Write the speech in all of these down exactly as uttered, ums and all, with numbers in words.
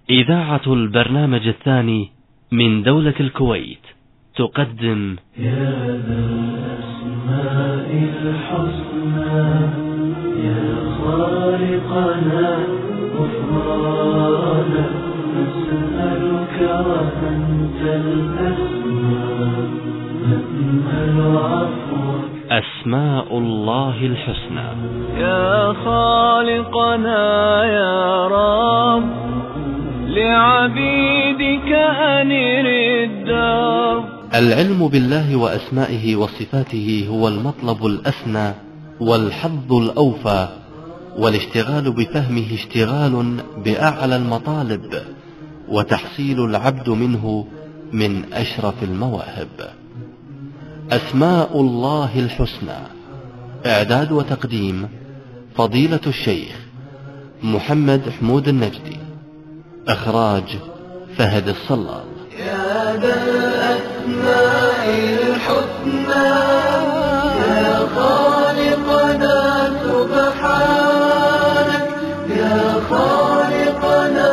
إذاعة البرنامج الثاني من دولة الكويت تقدم يا ذا الأسماء الحسنى يا خالقنا غفرانا نسألك وأنت الأسماء نأمل عفوك. أسماء الله الحسنى. يا خالقنا يا رب لعبيدك أنر الدرب. العلم بالله وأسمائه وصفاته هو المطلب الأسنى والحظ الأوفى، والاشتغال بفهمه اشتغال بأعلى المطالب، وتحصيل العبد منه من أشرف المواهب. أسماء الله الحسنى، إعداد وتقديم فضيلة الشيخ محمد حمود النجدي، إخراج فهد الصلال. يا ذا الأسماء الحسنى يا خالقنا سبحانك يا خالقنا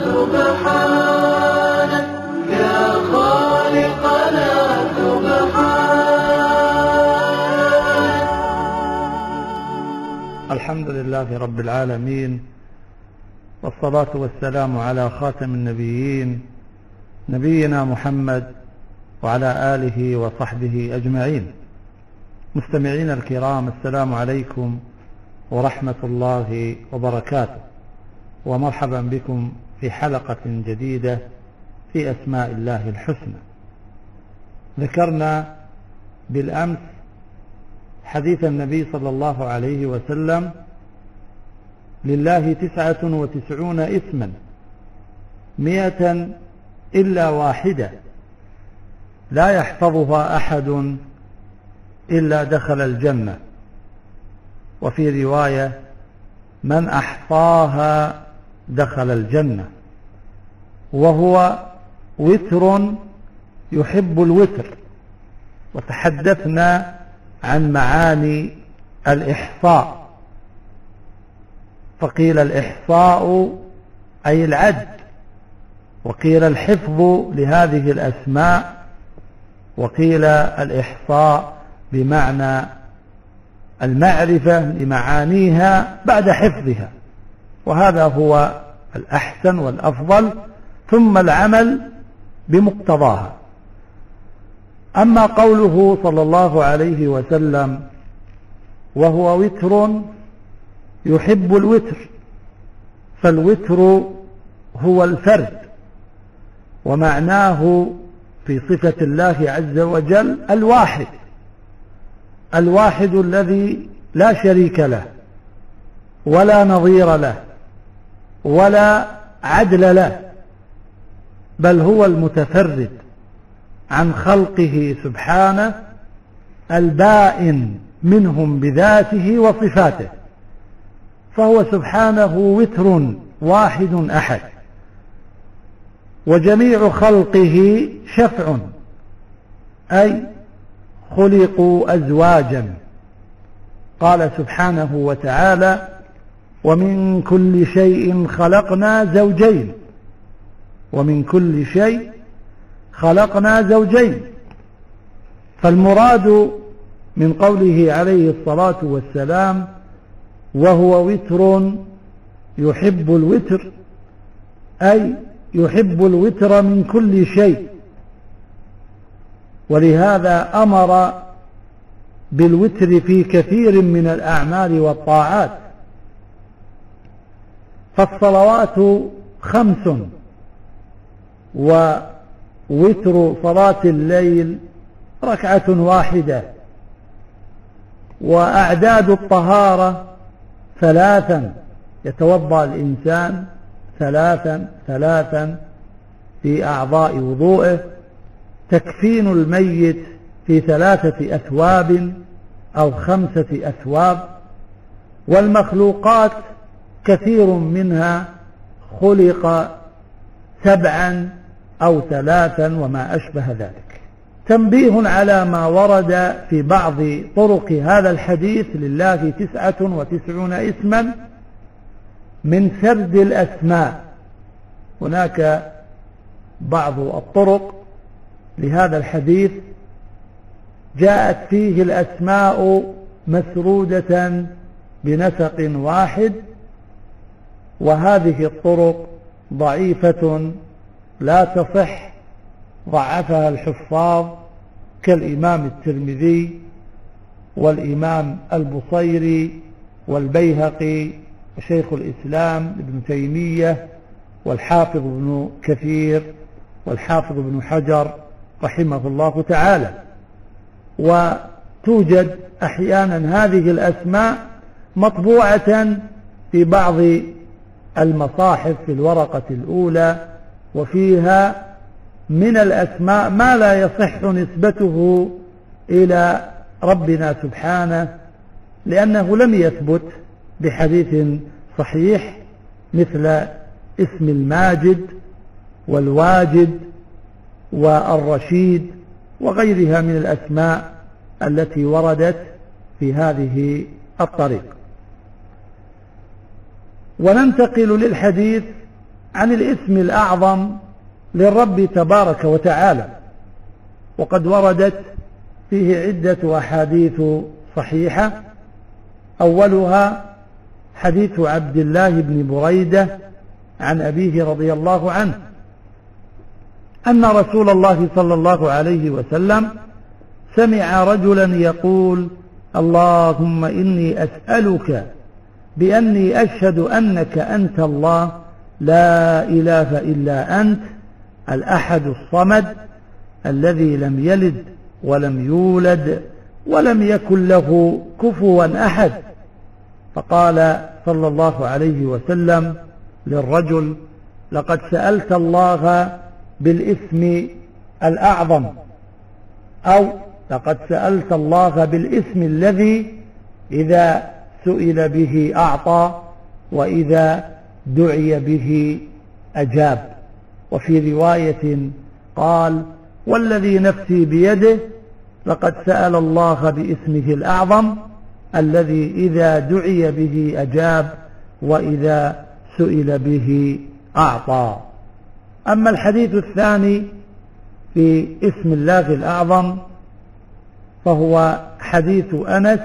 سبحانك يا خالقنا سبحانك. الحمد لله رب العالمين، والصلاة والسلام على خاتم النبيين نبينا محمد وعلى آله وصحبه أجمعين. مستمعين الكرام، السلام عليكم ورحمة الله وبركاته، ومرحبا بكم في حلقة جديدة في أسماء الله الحسنى. ذكرنا بالأمس حديث النبي صلى الله عليه وسلم: لله تسعة وتسعون اسما مئة إلا واحدة لا يحفظها أحد إلا دخل الجنة. وفي رواية: من أحصاها دخل الجنة. وهو وتر يحب الوتر. وتحدثنا عن معاني الإحصاء، فقيل الإحصاء أي العد، وقيل الحفظ لهذه الأسماء، وقيل الإحصاء بمعنى المعرفة لمعانيها بعد حفظها، وهذا هو الأحسن والأفضل، ثم العمل بمقتضاها. أما قوله صلى الله عليه وسلم: وهو وتر يحب الوتر، فالوتر هو الفرد، ومعناه في صفة الله عز وجل الواحد، الواحد الذي لا شريك له ولا نظير له ولا عدل له، بل هو المتفرد عن خلقه سبحانه، البائن منهم بذاته وصفاته، فهو سبحانه وتر واحد أحد. وجميع خلقه شفع، أي خلقوا أزواجا. قال سبحانه وتعالى: ومن كل شيء خلقنا زوجين. ومن كل شيء خلقنا زوجين. فالمراد من قوله عليه الصلاة والسلام: وهو وتر يحب الوتر، أي يحب الوتر من كل شيء. ولهذا أمر بالوتر في كثير من الأعمال والطاعات. فالصلوات خمس، ووتر صلاة الليل ركعة واحدة، وأعداد الطهارة ثلاثا، يتوضأ الإنسان ثلاثا ثلاثا في أعضاء وضوئه، تكفين الميت في ثلاثة أثواب أو خمسة أثواب. والمخلوقات كثير منها خلق سبعا أو ثلاثا وما أشبه ذلك. تنبيه على ما ورد في بعض طرق هذا الحديث: لله تسعة وتسعون اسما، من سرد الأسماء هناك بعض الطرق لهذا الحديث جاءت فيه الأسماء مسرودة بنسق واحد، وهذه الطرق ضعيفة لا تصح، ضعفها الحفاظ كالإمام الترمذي والإمام البصيري والبيهقي وشيخ الإسلام ابن تيمية والحافظ ابن كثير والحافظ ابن حجر رحمه الله تعالى. وتوجد أحيانا هذه الأسماء مطبوعة في بعض المصاحف في الورقة الأولى، وفيها من الأسماء ما لا يصح نسبته إلى ربنا سبحانه، لأنه لم يثبت بحديث صحيح، مثل اسم الماجد والواجد والرشيد وغيرها من الأسماء التي وردت في هذه الطريق. وننتقل للحديث عن الاسم الأعظم للرب تبارك وتعالى، وقد وردت فيه عدة أحاديث صحيحة. أولها حديث عبد الله بن بريدة عن أبيه رضي الله عنه أن رسول الله صلى الله عليه وسلم سمع رجلا يقول: اللهم إني أسألك بأني أشهد أنك أنت الله لا إله إلا أنت الأحد الصمد الذي لم يلد ولم يولد ولم يكن له كفوا أحد. فقال صلى الله عليه وسلم للرجل: لقد سألت الله بالاسم الأعظم، أو لقد سألت الله بالاسم الذي إذا سئل به أعطى وإذا دعي به أجاب. وفي رواية قال: والذي نفسي بيده لقد سأل الله باسمه الأعظم الذي إذا دعي به أجاب وإذا سئل به أعطى. أما الحديث الثاني في اسم الله الأعظم فهو حديث أنس،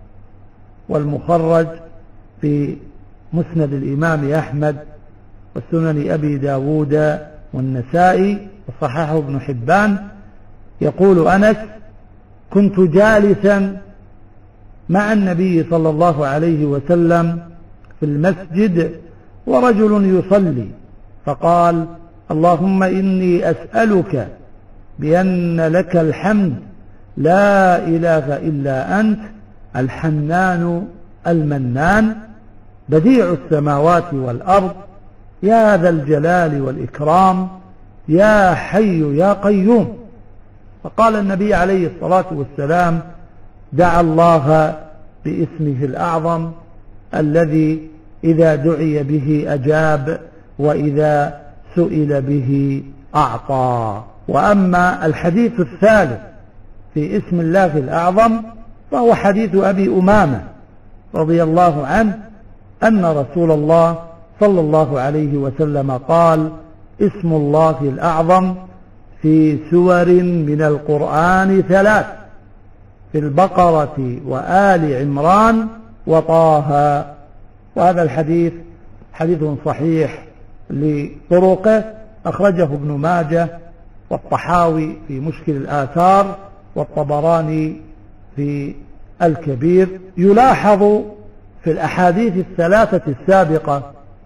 والمخرج في مسند الإمام أحمد والسنن أبي داود والنسائي وصححه ابن حبان. يقول أنس: كنت جالسا مع النبي صلى الله عليه وسلم في المسجد ورجل يصلي، فقال: اللهم إني أسألك بأن لك الحمد لا إله إلا أنت الحنان المنان بديع السماوات والأرض يا ذا الجلال والإكرام يا حي يا قيوم. فقال النبي عليه الصلاة والسلام: دعا الله باسمه الأعظم الذي إذا دعي به أجاب وإذا سئل به أعطى. وأما الحديث الثالث في اسم الله الأعظم فهو حديث أبي أمامة رضي الله عنه أن رسول الله صلى الله عليه وسلم قال: اسم الله الأعظم في سور من القرآن ثلاث: في البقرة وآل عمران وطه. وهذا الحديث حديث صحيح لطرقه، أخرجه ابن ماجه والطحاوي في مشكل الآثار والطبراني في الكبير. يلاحظ في الأحاديث الثلاثة السابقة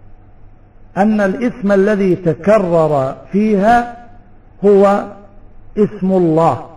أن الاسم الذي تكرر فيها هو اسم الله،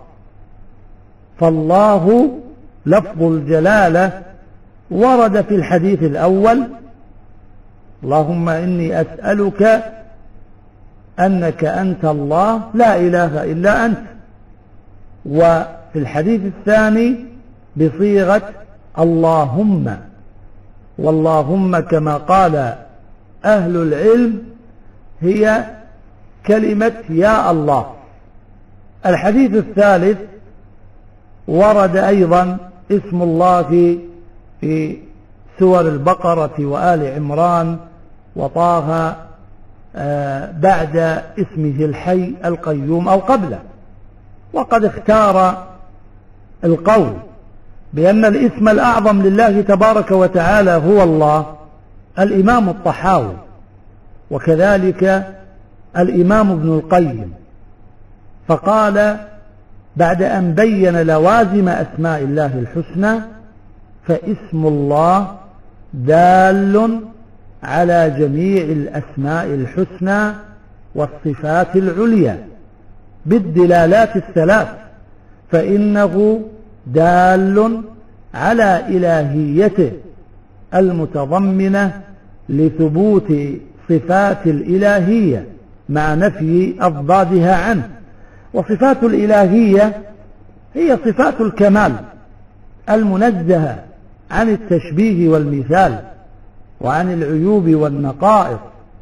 فالله لفظ الجلالة ورد في الحديث الأول: اللهم إني أسألك أنك أنت الله لا إله إلا أنت. وفي الحديث الثاني بصيغة اللهم، واللهم كما قال أهل العلم هي كلمة يا الله. الحديث الثالث ورد أيضا اسم الله في سور البقرة وآل عمران وطه بعد اسمه الحي القيوم أو قبله. وقد اختار القول بأن الاسم الأعظم لله تبارك وتعالى هو الله الإمام الطحاوي، وكذلك الإمام ابن القيم، فقال بعد أن بين لوازم أسماء الله الحسنى: فاسم الله دال على جميع الأسماء الحسنى والصفات العليا بالدلالات الثلاث، فإنه دال على إلهيته المتضمنة لثبوت صفات الإلهية مع نفي أضدادها عنه. وصفات الإلهية هي صفات الكمال المنزهة عن التشبيه والمثال وعن العيوب والنقائص،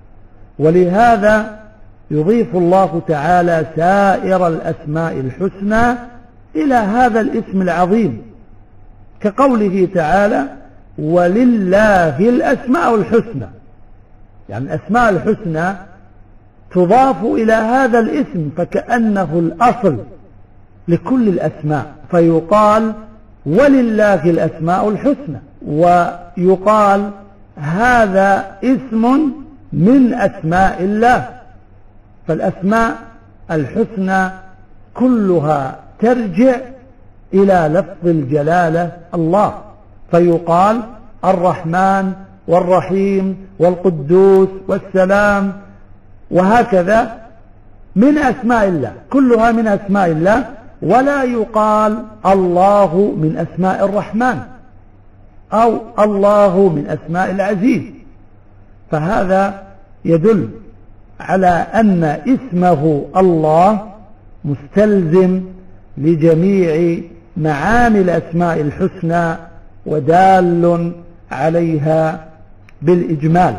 ولهذا يضيف الله تعالى سائر الأسماء الحسنى إلى هذا الاسم العظيم، كقوله تعالى: ولله الأسماء الحسنى، يعني الأسماء الحسنى تضاف إلى هذا الاسم فكأنه الأصل لكل الأسماء، فيقال ولله الأسماء الحسنى، ويقال هذا اسم من أسماء الله. فالأسماء الحسنى كلها ترجع إلى لفظ الجلالة الله، فيقال الرحمن والرحيم والقدوس والسلام، وهكذا من أسماء الله، كلها من أسماء الله. ولا يقال الله من أسماء الرحمن أو الله من أسماء العزيز، فهذا يدل على أن اسمه الله مستلزم لجميع معاني الأسماء الحسنى ودال عليها بالإجمال.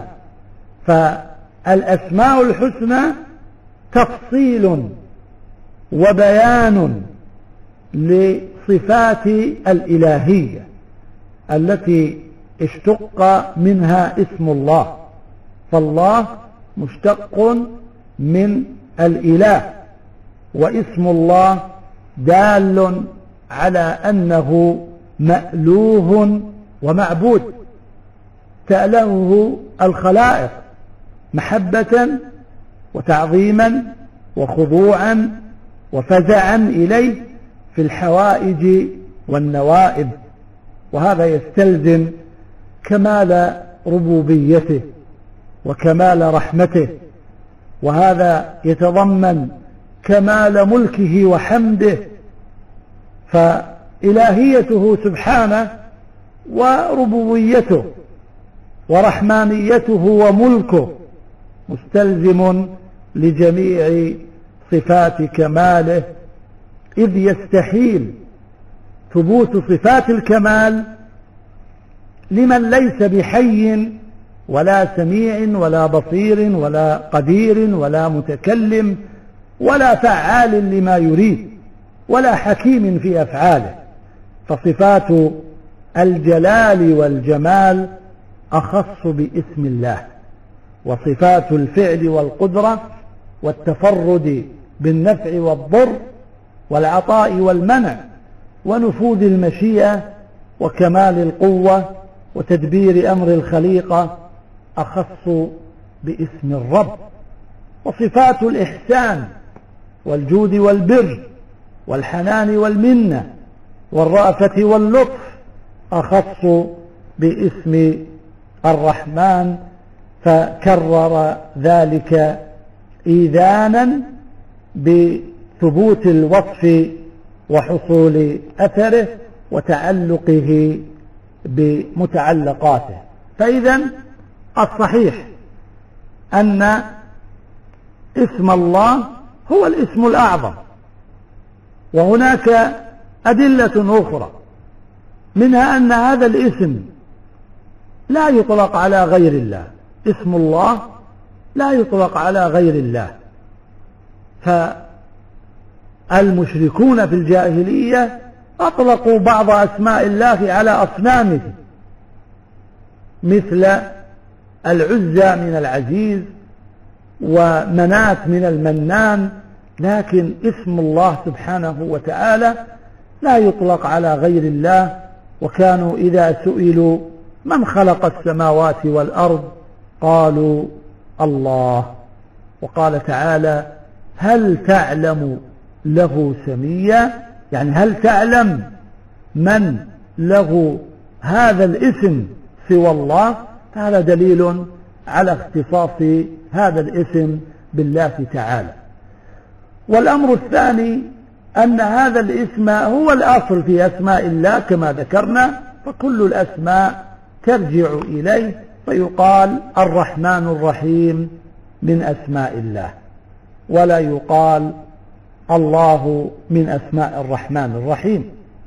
فالأسماء الحسنى تفصيل وبيان لصفات الإلهية التي اشتق منها اسم الله، فالله مشتق من الإله، واسم الله دال على أنه مألوه ومعبود تألهه الخلائق محبة وتعظيما وخضوعا وفزعا إليه في الحوائج والنوائب، وهذا يستلزم كمال ربوبيته وكمال رحمته، وهذا يتضمن كمال ملكه وحمده. فإلهيته سبحانه وربوبيته ورحمانيته وملكه مستلزم لجميع صفات كماله، إذ يستحيل ثبوت صفات الكمال لمن ليس بحي ولا سميع ولا بصير ولا قدير ولا متكلم ولا فعال لما يريد ولا حكيم في أفعاله. فصفات الجلال والجمال أخص باسم الله، وصفات الفعل والقدرة والتفرد بالنفع والضر والعطاء والمنع ونفوذ المشيئة وكمال القوة وتدبير أمر الخليقة أخص باسم الرب. وصفات الإحسان والجود والبر والحنان والمنة والرأفة واللطف أخص باسم الرحمن، فكرر ذلك إيذانا بثبوت الوصف وحصول أثره وتعلقه بمتعلقاته. فإذا الصحيح أن اسم الله هو الاسم الأعظم، وهناك أدلة أخرى، منها أن هذا الاسم لا يطلق على غير الله، اسم الله لا يطلق على غير الله. فالمشركون في الجاهلية أطلقوا بعض أسماء الله على أصنامه، مثل العزى من العزيز ومنات من المنان، لكن اسم الله سبحانه وتعالى لا يطلق على غير الله. وكانوا إذا سئلوا من خلق السماوات والأرض قالوا الله. وقال تعالى هل تعلم له سميا، يعني هل تعلم من له هذا الاسم سوى الله؟ هذا دليل على اختصاص هذا الاسم بالله تعالى. والأمر الثاني أن هذا الاسم هو الأصل في أسماء الله كما ذكرنا، فكل الأسماء ترجع إليه، فيقال الرحمن الرحيم من أسماء الله، ولا يقال الله من أسماء الرحمن الرحيم.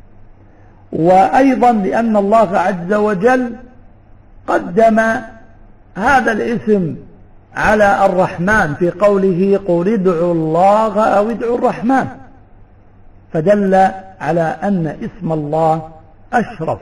وأيضا لأن الله عز وجل قدم هذا الاسم على الرحمن في قوله قل ادعوا الله أو ادعوا الرحمن، فدل على أن اسم الله أشرف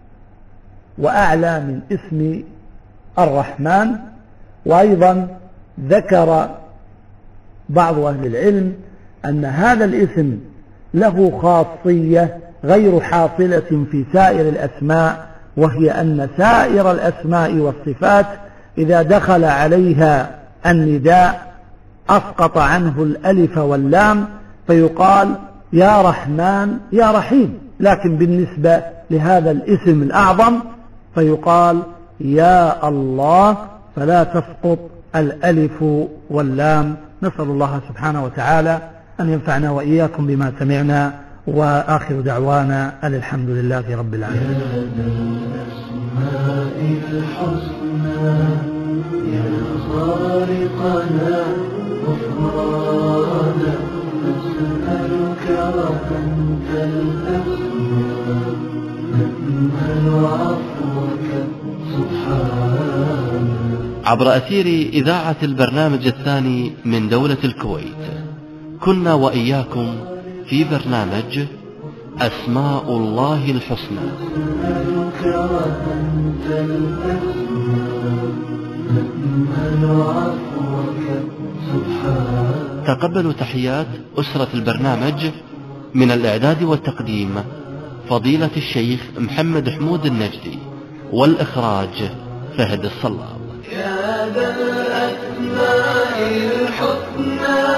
وأعلى من اسم الرحمن. وأيضا ذكر بعض أهل العلم أن هذا الاسم له خاصية غير حاصلة في سائر الأسماء، وهي أن سائر الأسماء والصفات إذا دخل عليها النداء أسقط عنه الألف واللام، فيقال يا رحمن يا رحيم، لكن بالنسبة لهذا الاسم الأعظم فيقال يا الله، فلا تسقط الألف واللام. نسأل الله سبحانه وتعالى أن ينفعنا وإياكم بما سمعنا، وآخر دعوانا أن الحمد لله رب العالمين. يا خالقنا غفرانا نسألك وأنت الأسماء نأمل عفوك سبحانك. عبر أثير إذاعة البرنامج الثاني من دولة الكويت، كنا وإياكم في برنامج أسماء الله الحسنى. نسألك وأنت الأسماء نأمل عفوك سبحانك. تقبلوا تحيات أسرة البرنامج، من الإعداد والتقديم فضيلة الشيخ محمد حمود النجدي، والإخراج فهد الصلاب. يا ذا الأسماء الحسنى